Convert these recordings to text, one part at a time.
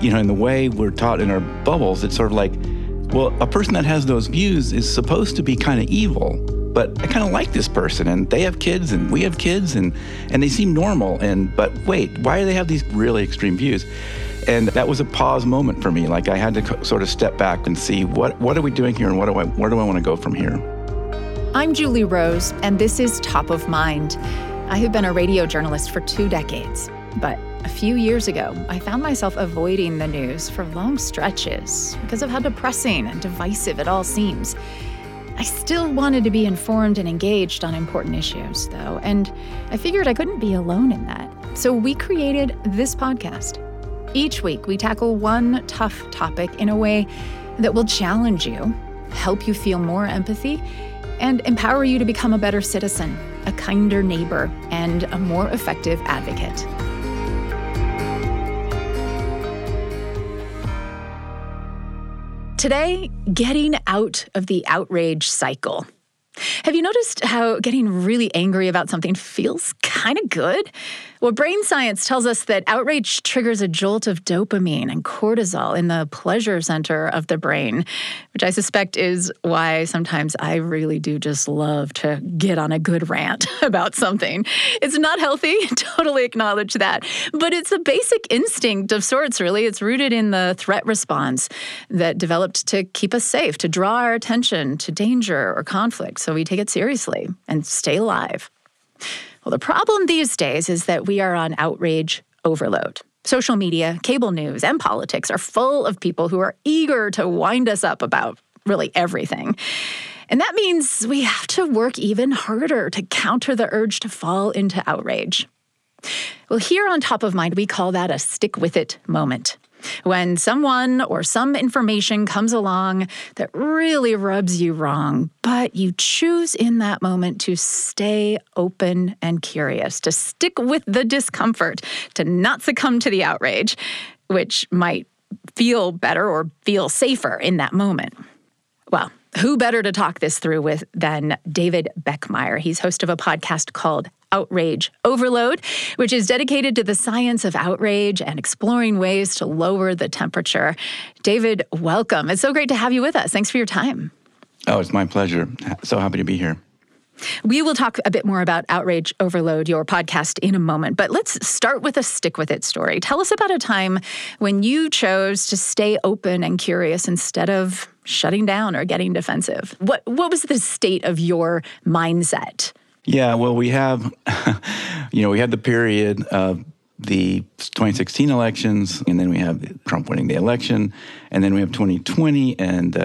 in the way we're taught in our bubbles, it's sort of like, well, a person that has those views is supposed to be kind of evil, but I kind of like this person, and they have kids, and we have kids, and they seem normal, but wait, why do they have these really extreme views? And that was a pause moment for me. Like I had to sort of step back and see what are we doing here, and where do I want to go from here? I'm Julie Rose, and this is Top of Mind. I have been a radio journalist for 2 decades, but a few years ago, I found myself avoiding the news for long stretches because of how depressing and divisive it all seems. I still wanted to be informed and engaged on important issues, though, and I figured I couldn't be alone in that. So we created this podcast. Each week, we tackle one tough topic in a way that will challenge you, help you feel more empathy, and empower you to become a better citizen, a kinder neighbor, and a more effective advocate. Today, getting out of the outrage cycle. Have you noticed how getting really angry about something feels kind of good? Well, brain science tells us that outrage triggers a jolt of dopamine and cortisol in the pleasure center of the brain, which I suspect is why sometimes I really do just love to get on a good rant about something. It's not healthy, totally acknowledge that, but it's a basic instinct of sorts, really. It's rooted in the threat response that developed to keep us safe, to draw our attention to danger or conflict, so we take it seriously and stay alive. Well, the problem these days is that we are on outrage overload. Social media, cable news, and politics are full of people who are eager to wind us up about really everything. And that means we have to work even harder to counter the urge to fall into outrage. Well, here on Top of Mind, we call that a stick with it moment. When someone or some information comes along that really rubs you wrong, but you choose in that moment to stay open and curious, to stick with the discomfort, to not succumb to the outrage, which might feel better or feel safer in that moment. Well, who better to talk this through with than David Beckmeyer? He's host of a podcast called Outrage Overload, which is dedicated to the science of outrage and exploring ways to lower the temperature. David, welcome. It's so great to have you with us. Thanks for your time. Oh, it's my pleasure. So happy to be here. We will talk a bit more about Outrage Overload, your podcast, in a moment, but let's start with a stick with it story. Tell us about a time when you chose to stay open and curious instead of shutting down or getting defensive. What was the state of your mindset? Yeah, well, we have, we had the period of the 2016 elections, and then we have Trump winning the election, and then we have 2020 and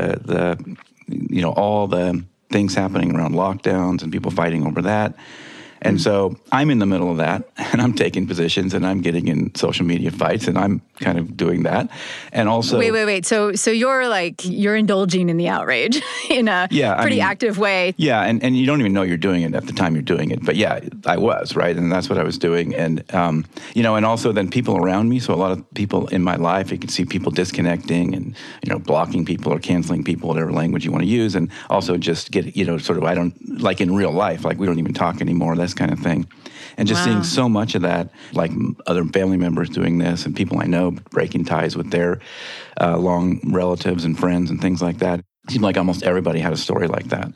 all the things happening around lockdowns and people fighting over that. And so I'm in the middle of that, and I'm taking positions, and I'm getting in social media fights, and I'm kind of doing that. And also... Wait. So you're indulging in the outrage in a pretty active way. Yeah, and you don't even know you're doing it at the time you're doing it. But yeah, I was, right? And that's what I was doing. And, and also then people around me. So a lot of people in my life, you can see people disconnecting and, blocking people or canceling people, whatever language you want to use. And also just get, I don't, like in real life, like we don't even talk anymore, that kind of thing. And just seeing so much of that, like other family members doing this and people I know breaking ties with their long relatives and friends and things like that. It seemed like almost everybody had a story like that.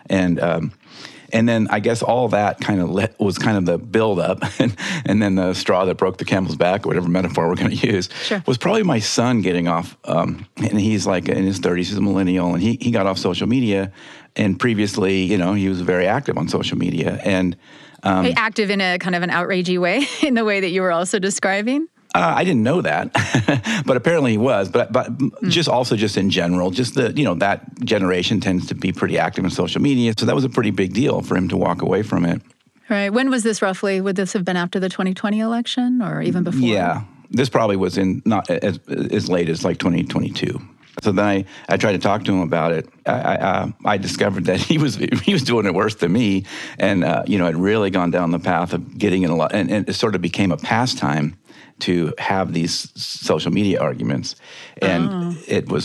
And then I guess all that kind of was kind of the build-up, and then the straw that broke the camel's back, or whatever metaphor we're going to use, was probably my son getting off. And he's like in his 30s, he's a millennial, and he got off social media. And previously, he was very active on social media. And active in a kind of an outragey way, in the way that you were also describing? I didn't know that, but apparently he was. But just in general, just that generation tends to be pretty active in social media. So that was a pretty big deal for him to walk away from it. Right. When was this roughly? Would this have been after the 2020 election or even before? Yeah, this probably was in not as late as like 2022. So then I tried to talk to him about it. I discovered that he was doing it worse than me, and had really gone down the path of getting in a lot, and it sort of became a pastime to have these social media arguments. And it was,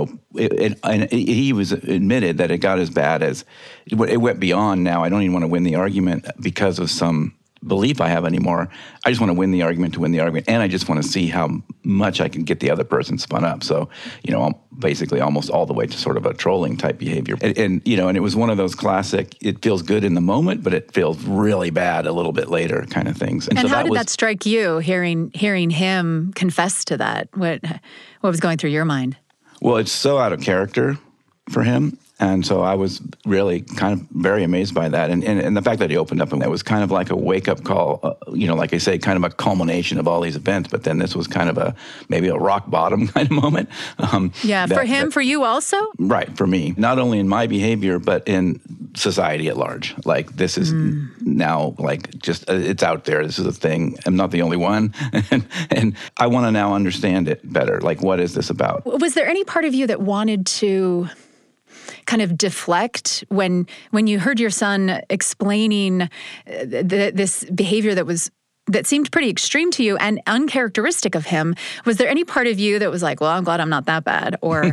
he was admitted that it got as bad as, it went beyond now, I don't even want to win the argument because of some belief I have anymore. I just want to win the argument to win the argument, and I just want to see how much I can get the other person spun up. So, basically almost all the way to sort of a trolling type behavior. And it was one of those classic, it feels good in the moment, but it feels really bad a little bit later kind of things. And so how did that strike you, hearing him confess to that? What was going through your mind? Well, it's so out of character for him. And so I was really kind of very amazed by that. And the fact that he opened up, and it was kind of like a wake-up call, like I say, kind of a culmination of all these events. But then this was kind of maybe a rock bottom kind of moment. For him, for you also? Right, for me. Not only in my behavior, but in society at large. Like, this is now, like, just, it's out there. This is a thing. I'm not the only one. and I want to now understand it better. Like, what is this about? Was there any part of you that wanted to kind of deflect when you heard your son explaining this behavior that seemed pretty extreme to you and uncharacteristic of him? Was there any part of you that was like, well, I'm glad I'm not that bad, or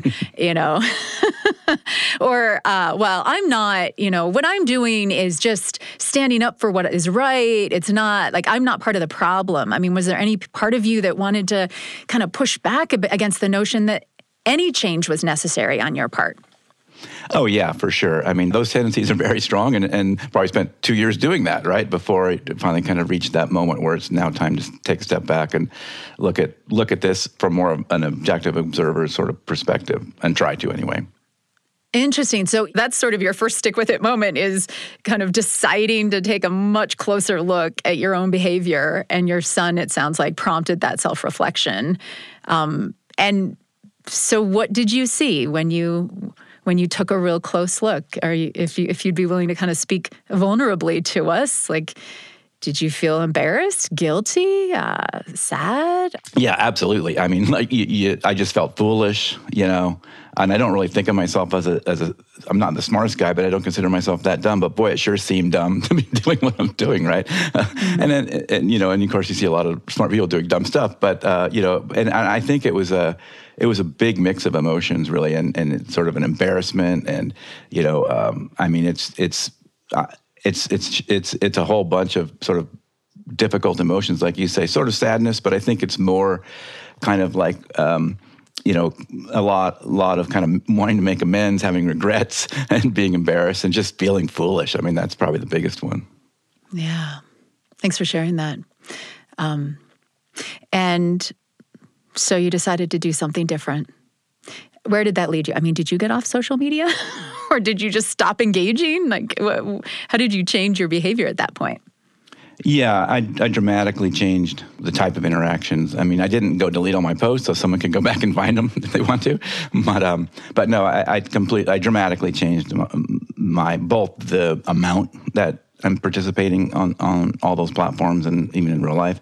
or well, I'm not, what I'm doing is just standing up for what is right. It's not like I'm not part of the problem. I mean, was there any part of you that wanted to kind of push back against the notion that any change was necessary on your part? Oh, yeah, for sure. I mean, those tendencies are very strong, and probably spent 2 years doing that, right, before I finally kind of reached that moment where it's now time to take a step back and look at this from more of an objective observer sort of perspective, and try to anyway. Interesting. So that's sort of your first stick with it moment, is kind of deciding to take a much closer look at your own behavior, and your son, it sounds like, prompted that self-reflection. And so what did you see when you took a real close look? If you'd be willing to kind of speak vulnerably to us, like, did you feel embarrassed, guilty, sad? Yeah, absolutely. I mean, like, I just felt foolish, and I don't really think of myself as I'm not the smartest guy, but I don't consider myself that dumb. But boy, it sure seemed dumb to be doing what I'm doing, right? And then, and of course, you see a lot of smart people doing dumb stuff. But and I think it was a big mix of emotions, really, and it's sort of an embarrassment, and I mean, it's a whole bunch of sort of difficult emotions, like you say, sort of sadness, but I think it's more kind of like a lot of kind of wanting to make amends, having regrets, and being embarrassed, and just feeling foolish. I mean, that's probably the biggest one. Yeah, thanks for sharing that. And so you decided to do something different. Where did that lead you? I mean, did you get off social media or did you just stop engaging? Like, how did you change your behavior at that point? Yeah, I dramatically changed the type of interactions. I mean, I didn't go delete all my posts so someone can go back and find them if they want to. But no, I dramatically changed my both the amount that I'm participating on all those platforms and even in real life,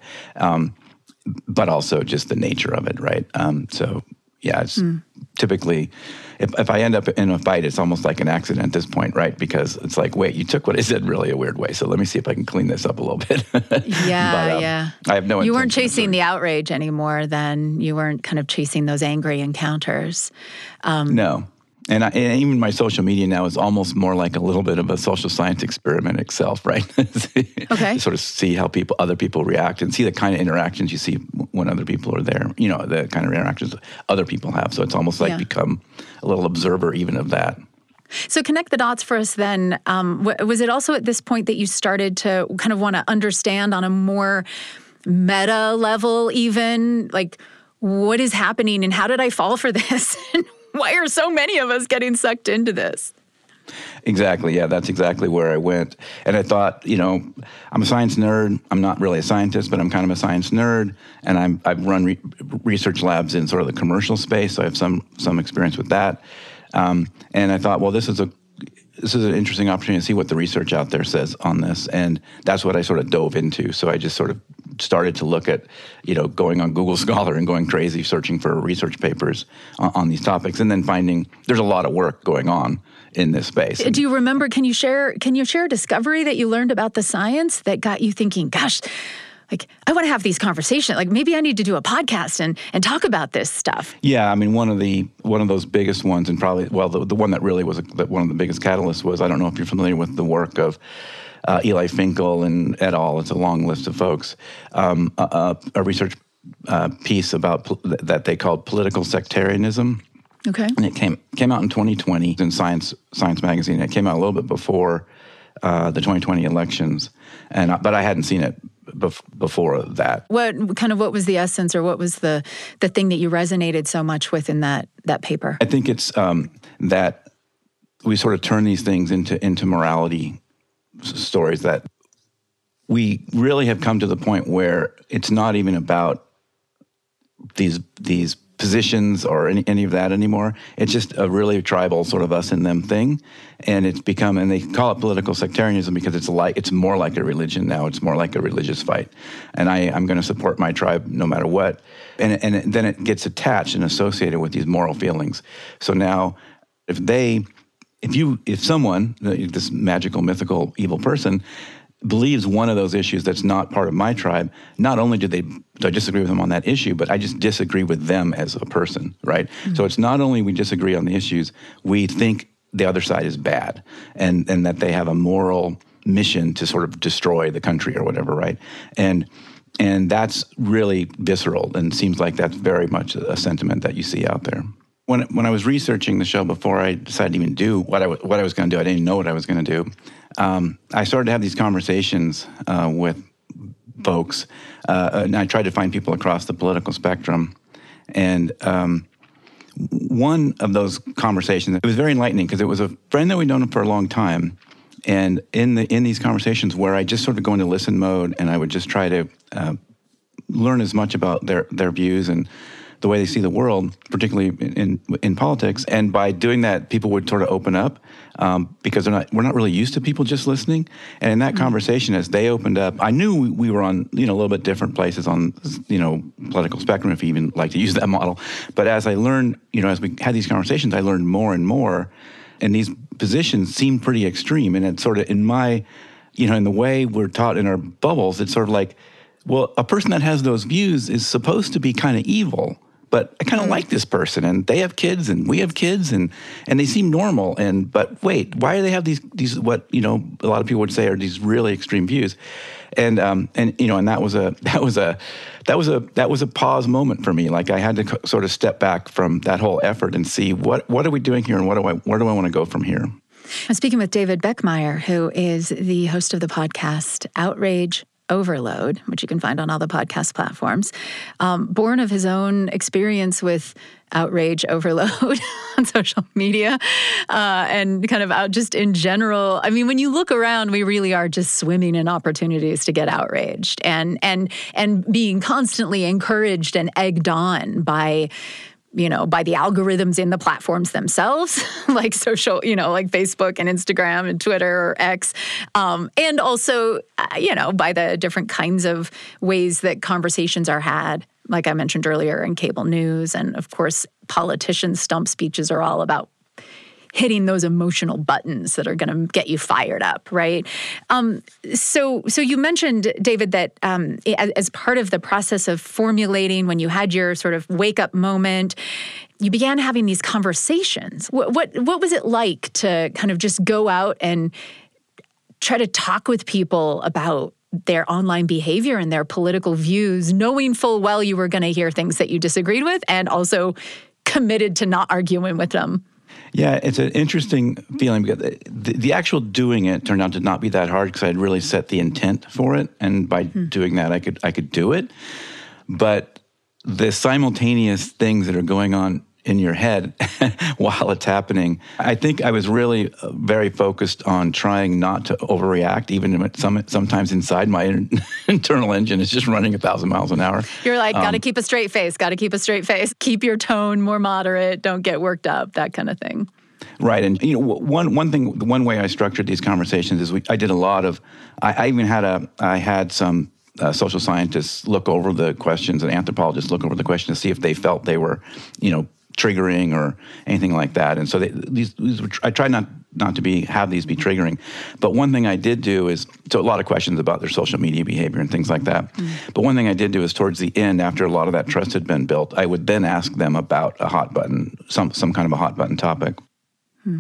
but also just the nature of it, right? So yeah, it's typically, if I end up in a fight, it's almost like an accident at this point, right? Because it's like, wait, you took what I said really a weird way, so let me see if I can clean this up a little bit. Yeah. I have no intention. You weren't chasing the outrage anymore then. You weren't kind of chasing those angry encounters. No. And even my social media now is almost more like a little bit of a social science experiment itself, right? Okay. To sort of see how other people react and see the kind of interactions you see when other people are there, the kind of interactions other people have. So it's almost like become a little observer even of that. So connect the dots for us then. Was it also at this point that you started to kind of want to understand on a more meta level even, like, what is happening and how did I fall for this? Why are so many of us getting sucked into this? Exactly. Yeah, that's exactly where I went. And I thought, I'm a science nerd. I'm not really a scientist, but I'm kind of a science nerd. And I've run research labs in sort of the commercial space, so I have some experience with that. And I thought, well, this is an interesting opportunity to see what the research out there says on this. And that's what I sort of dove into. So I just sort of started to look at, going on Google Scholar and going crazy searching for research papers on these topics, and then finding there's a lot of work going on in this space. Do you remember, can you share a discovery that you learned about the science that got you thinking, gosh, like, I want to have these conversations. Like, maybe I need to do a podcast and talk about this stuff. Yeah, I mean, one of those biggest ones, and probably, well, the one that really was one of the biggest catalysts was, I don't know if you're familiar with the work of Eli Finkel and et al. It's a long list of folks. A research piece about that they called political sectarianism. Okay. And it came out in 2020 in Science magazine. It came out a little bit before the 2020 elections, but I hadn't seen it before that. What was the essence, or what was the thing that you resonated so much with in that paper? I think it's that we sort of turn these things into morality stories, that we really have come to the point where it's not even about these positions or any of that anymore. It's just a really tribal sort of us and them thing, and it's become, and they call it political sectarianism because it's more like a religion now. It's more like a religious fight, and I'm going to support my tribe no matter what, and then it gets attached and associated with these moral feelings. So now, if someone, this magical, mythical, evil person, believes one of those issues that's not part of my tribe, not only do I disagree with them on that issue, but I just disagree with them as a person, right? Mm-hmm. So it's not only we disagree on the issues, we think the other side is bad and that they have a moral mission to sort of destroy the country or whatever, right? And that's really visceral, and seems like that's very much a sentiment that you see out there. When I was researching the show before I decided to even do what I was going to do, I didn't know what I was going to do. I started to have these conversations with folks, and I tried to find people across the political spectrum. And one of those conversations, it was very enlightening because it was a friend that we'd known for a long time. And in these conversations where I just sort of go into listen mode, and I would just try to learn as much about their views and the way they see the world, particularly in politics. And by doing that, people would sort of open up because we're not really used to people just listening. And in that conversation, as they opened up, I knew we were on a little bit different places on political spectrum, if you even like to use that model. But as I learned, as we had these conversations, I learned more and more. And these positions seemed pretty extreme. And it's sort of in my, in the way we're taught in our bubbles, it's sort of like, well, a person that has those views is supposed to be kind of evil. But I kind of like this person, and they have kids, and we have kids, and they seem normal. But wait, why do they have these what a lot of people would say are these really extreme views? And that was a pause moment for me. Like I had to sort of step back from that whole effort and see what are we doing here, and where do I want to go from here? I'm speaking with David Beckmeyer, who is the host of the podcast Outrage Overload, which you can find on all the podcast platforms, born of his own experience with outrage overload on social media and kind of out just in general. I mean, when you look around, we really are just swimming in opportunities to get outraged and being constantly encouraged and egged on by the algorithms in the platforms themselves, like social, like Facebook and Instagram and Twitter or X, and also, by the different kinds of ways that conversations are had, like I mentioned earlier, in cable news. And of course, politicians' stump speeches are all about hitting those emotional buttons that are going to get you fired up, right? So you mentioned, David, that as part of the process of formulating, when you had your sort of wake-up moment, you began having these conversations. What was it like to kind of just go out and try to talk with people about their online behavior and their political views, knowing full well you were going to hear things that you disagreed with, and also committed to not arguing with them? Yeah, it's an interesting feeling because the actual doing it turned out to not be that hard because I had really set the intent for it, and by doing that, I could do it. But the simultaneous things that are going on in your head while it's happening, I think I was really very focused on trying not to overreact, even when sometimes inside my internal engine is just running 1,000 miles an hour. You're like, got to keep a straight face, keep your tone more moderate, don't get worked up, that kind of thing. Right, and one way I structured these conversations is I did a lot of. I had some social scientists look over the questions and anthropologists look over the questions to see if they felt they were, triggering or anything like that. And so these were, I tried not to have these be triggering. But one thing I did do is, so a lot of questions about their social media behavior and things like that. But one thing I did do is towards the end, after a lot of that trust had been built, I would then ask them about a hot button, some kind of a hot button topic.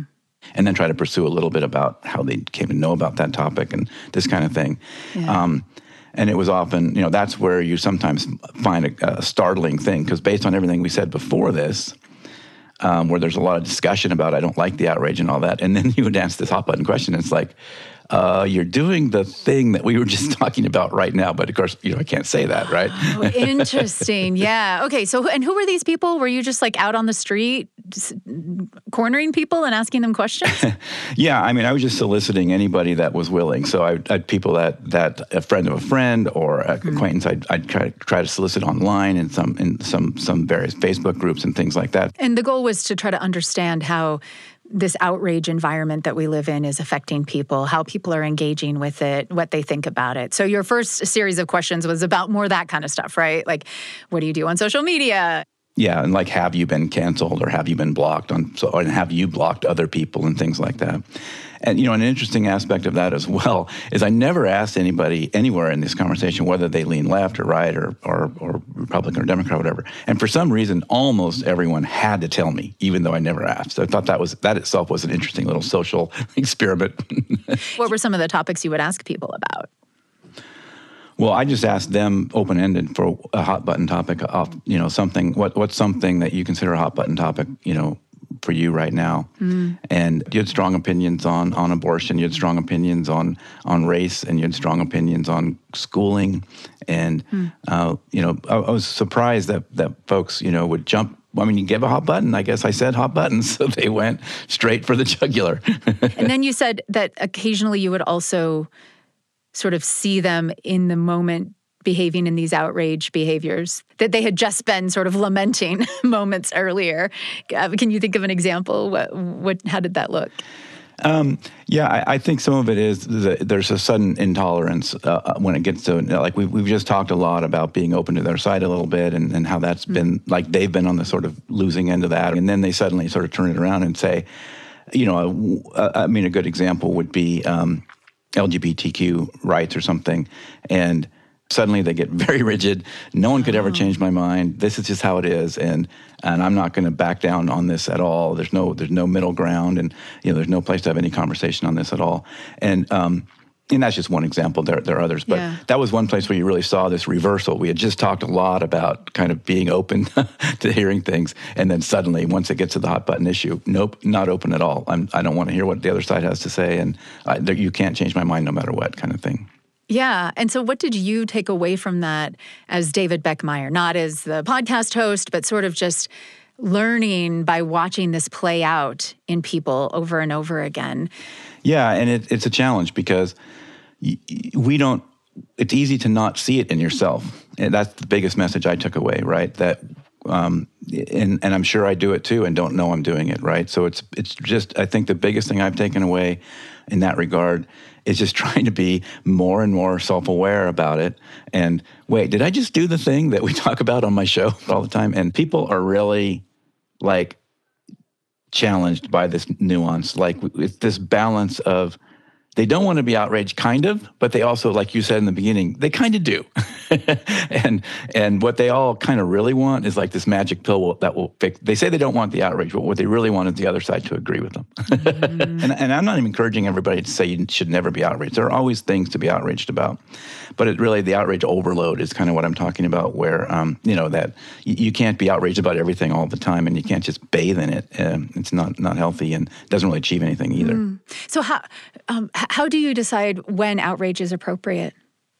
and then try to pursue a little bit about how they came to know about that topic and this kind of thing. Yeah. And it was often, that's where you sometimes find a startling thing, because based on everything we said before this, where there's a lot of discussion about I don't like the outrage and all that, and then you would ask this hot button question, and it's like, you're doing the thing that we were just talking about right now, but of course, I can't say that, right? Oh, interesting. Yeah. Okay. So, and who were these people? Were you just like out on the street, just cornering people and asking them questions? Yeah. I mean, I was just soliciting anybody that was willing. So I'd people that a friend of a friend or an acquaintance, I'd try to solicit online in some various Facebook groups and things like that. And the goal was to try to understand how this outrage environment that we live in is affecting people, how people are engaging with it, what they think about it. So your first series of questions was about more that kind of stuff, right? Like, what do you do on social media? Yeah, and like, have you been canceled or have you been blocked and have you blocked other people and things like that? And, an interesting aspect of that as well is I never asked anybody anywhere in this conversation whether they lean left or right or Republican or Democrat or whatever. And for some reason, almost everyone had to tell me, even though I never asked. So I thought that itself was an interesting little social experiment. What were some of the topics you would ask people about? Well, I just asked them open-ended for a hot button topic off, something. What's something that you consider a hot button topic, for you right now? And you had strong opinions on abortion, you had strong opinions on race, and you had strong opinions on schooling. And, I was surprised that folks, would jump. I mean, you give a hot button. I guess I said hot button, so they went straight for the jugular. And then you said that occasionally you would also sort of see them in the moment behaving in these outrage behaviors that they had just been sort of lamenting moments earlier. Can you think of an example? How did that look? Yeah, I think some of it is there's a sudden intolerance when it gets to, like, we've just talked a lot about being open to their side a little bit and how that's been, like, they've been on the sort of losing end of that. And then they suddenly sort of turn it around and say, a good example would be LGBTQ rights or something. And suddenly they get very rigid. No one could ever change my mind. This is just how it is, and I'm not going to back down on this at all. There's no middle ground, and there's no place to have any conversation on this at all. And that's just one example. There are others, but that was one place where you really saw this reversal. We had just talked a lot about kind of being open to hearing things, and then suddenly, once it gets to the hot button issue, nope, not open at all. I don't want to hear what the other side has to say, and you can't change my mind no matter what, kind of thing. Yeah. And so what did you take away from that as David Beckmeyer, not as the podcast host, but sort of just learning by watching this play out in people over and over again? Yeah. And it's a challenge because it's easy to not see it in yourself. And that's the biggest message I took away, right? That, and I'm sure I do it too and don't know I'm doing it, right? So it's just, I think the biggest thing I've taken away in that regard is just trying to be more and more self-aware about it. And wait, did I just do the thing that we talk about on my show all the time? And people are really like challenged by this nuance. Like it's this balance of they don't want to be outraged, kind of, but they also, like you said in the beginning, they kind of do. and what they all kind of really want is like this magic pill that will fix. They say they don't want the outrage, but what they really want is the other side to agree with them. And I'm not even encouraging everybody to say you should never be outraged. There are always things to be outraged about, but the outrage overload is kind of what I'm talking about, where that you can't be outraged about everything all the time, and you can't just bathe in it. It's not healthy and doesn't really achieve anything either. So how do you decide when outrage is appropriate?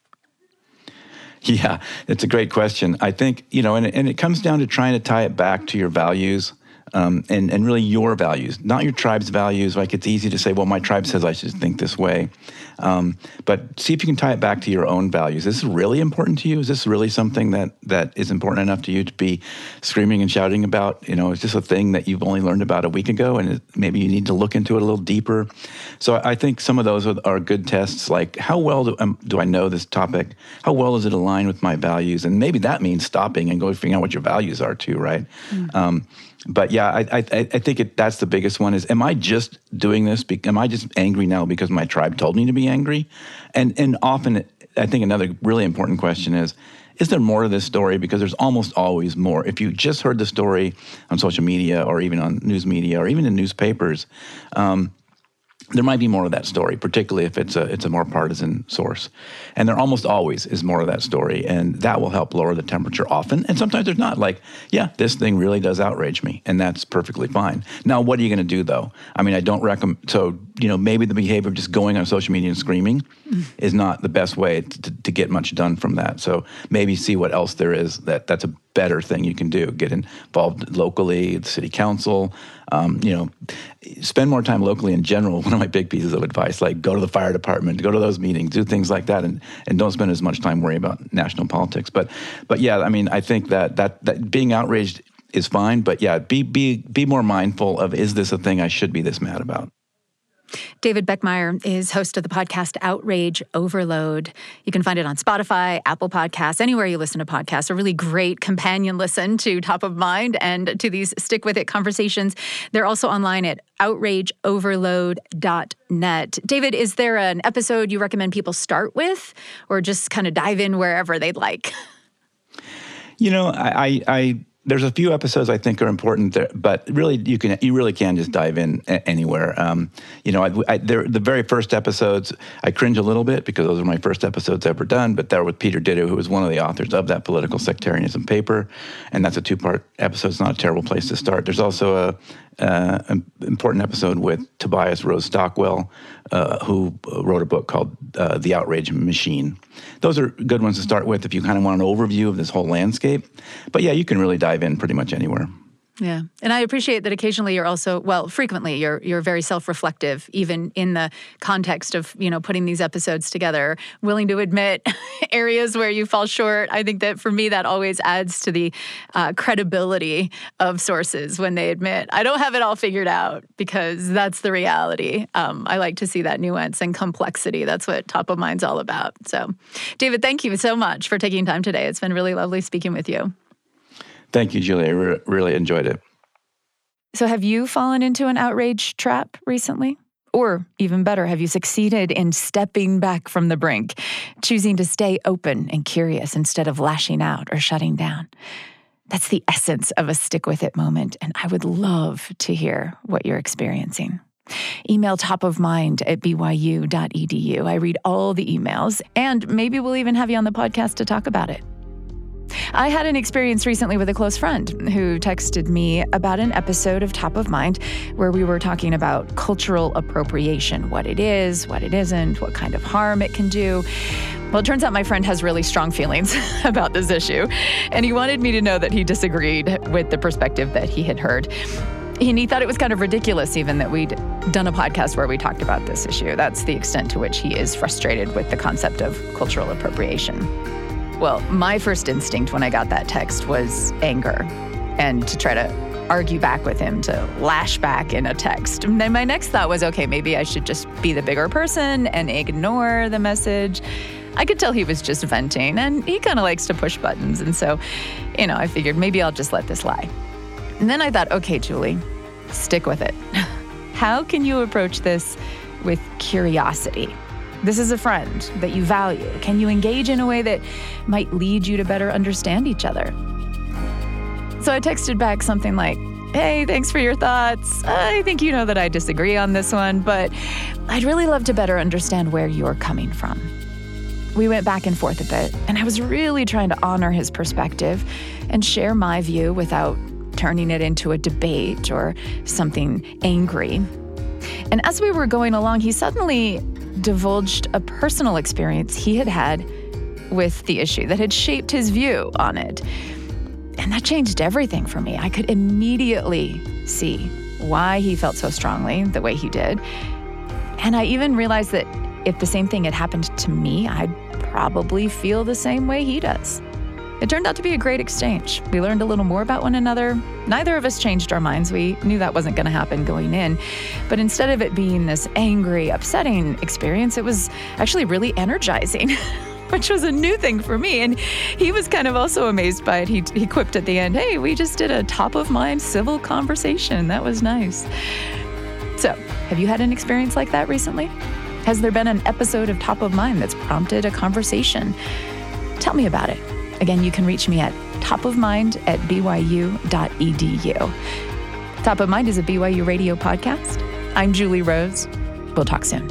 Yeah, it's a great question. I think, and it comes down to trying to tie it back to your values and really your values, not your tribe's values. Like it's easy to say, well, my tribe says I should think this way. But see if you can tie it back to your own values. Is this really important to you? Is this really something that is important enough to you to be screaming and shouting about? Is this a thing that you've only learned about a week ago and maybe you need to look into it a little deeper? So I think some of those are good tests, like how well do I know this topic? How well does it align with my values? And maybe that means stopping and going figuring out what your values are too, right? But yeah, I think that's the biggest one is, am I just doing this? Am I just angry now because my tribe told me to be angry? And often, I think another really important question is there more to this story? Because there's almost always more. If you just heard the story on social media or even on news media or even in newspapers, there might be more of that story, particularly if it's a more partisan source. And there almost always is more of that story, and that will help lower the temperature often. And sometimes there's not. Like, yeah, this thing really does outrage me, and that's perfectly fine. Now, what are you going to do, though? I mean, I don't recommend, so, maybe the behavior of just going on social media and screaming is not the best way to get much done from that. So maybe see what else there is that's a better thing you can do. Get involved locally, the city council, spend more time locally in general. One of my big pieces of advice, like go to the fire department, go to those meetings, do things like that, and don't spend as much time worrying about national politics. But yeah, I mean, I think that being outraged is fine, but yeah, be more mindful of, is this a thing I should be this mad about? David Beckmeyer is host of the podcast Outrage Overload. You can find it on Spotify, Apple Podcasts, anywhere you listen to podcasts. A really great companion listen to Top of Mind and to these Stick With It conversations. They're also online at outrageoverload.net. David, is there an episode you recommend people start with, or just kind of dive in wherever they'd like? There's a few episodes I think are important, but really you really can just dive in anywhere. The very first episodes, I cringe a little bit because those were my first episodes ever done, but they're with Peter Ditto, who was one of the authors of that political sectarianism paper, and that's a 2-part episode. It's not a terrible place to start. There's also an important episode with Tobias Rose Stockwell, who wrote a book called The Outrage Machine. Those are good ones to start with if you kind of want an overview of this whole landscape. But yeah, you can really dive in pretty much anywhere. Yeah. And I appreciate that occasionally you're also, frequently you're very self-reflective, even in the context of, putting these episodes together, willing to admit areas where you fall short. I think that for me, that always adds to the credibility of sources when they admit, I don't have it all figured out, because that's the reality. I like to see that nuance and complexity. That's what Top of Mind's all about. So, David, thank you so much for taking time today. It's been really lovely speaking with you. Thank you, Julie. I really enjoyed it. So have you fallen into an outrage trap recently? Or even better, have you succeeded in stepping back from the brink, choosing to stay open and curious instead of lashing out or shutting down? That's the essence of a Stick With It moment, and I would love to hear what you're experiencing. Email topofmind@byu.edu. I read all the emails, and maybe we'll even have you on the podcast to talk about it. I had an experience recently with a close friend who texted me about an episode of Top of Mind where we were talking about cultural appropriation, what it is, what it isn't, what kind of harm it can do. Well, it turns out my friend has really strong feelings about this issue, and he wanted me to know that he disagreed with the perspective that he had heard. And he thought it was kind of ridiculous even that we'd done a podcast where we talked about this issue. That's the extent to which he is frustrated with the concept of cultural appropriation. Well, my first instinct when I got that text was anger, and to try to argue back with him, to lash back in a text. And then my next thought was, okay, maybe I should just be the bigger person and ignore the message. I could tell he was just venting, and he kind of likes to push buttons. And so, I figured maybe I'll just let this lie. And then I thought, okay, Julie, stick with it. How can you approach this with curiosity? This is a friend that you value. Can you engage in a way that might lead you to better understand each other? So I texted back something like, hey, thanks for your thoughts. I think you know that I disagree on this one, but I'd really love to better understand where you're coming from. We went back and forth a bit, and I was really trying to honor his perspective and share my view without turning it into a debate or something angry. And as we were going along, he suddenly divulged a personal experience he had had with the issue that had shaped his view on it. And that changed everything for me. I could immediately see why he felt so strongly the way he did. And I even realized that if the same thing had happened to me, I'd probably feel the same way he does. It turned out to be a great exchange. We learned a little more about one another. Neither of us changed our minds. We knew that wasn't going to happen going in. But instead of it being this angry, upsetting experience, it was actually really energizing, which was a new thing for me. And he was kind of also amazed by it. He quipped at the end, hey, we just did a top of mind civil conversation. That was nice. So, have you had an experience like that recently? Has there been an episode of Top of Mind that's prompted a conversation? Tell me about it. Again, you can reach me at topofmind@byu.edu. Top of Mind is a BYU radio podcast. I'm Julie Rose. We'll talk soon.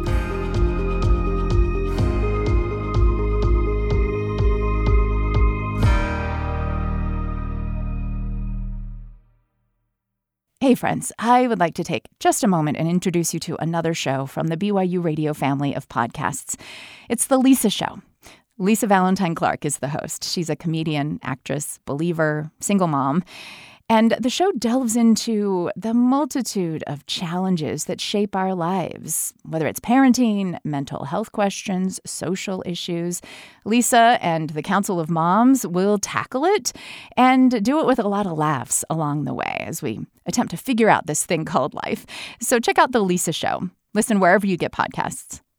Hey friends, I would like to take just a moment and introduce you to another show from the BYU Radio family of podcasts. It's The Lisa Show. Lisa Valentine Clark is the host. She's a comedian, actress, believer, single mom. And the show delves into the multitude of challenges that shape our lives, whether it's parenting, mental health questions, social issues. Lisa and the Council of Moms will tackle it and do it with a lot of laughs along the way as we attempt to figure out this thing called life. So check out The Lisa Show. Listen wherever you get podcasts.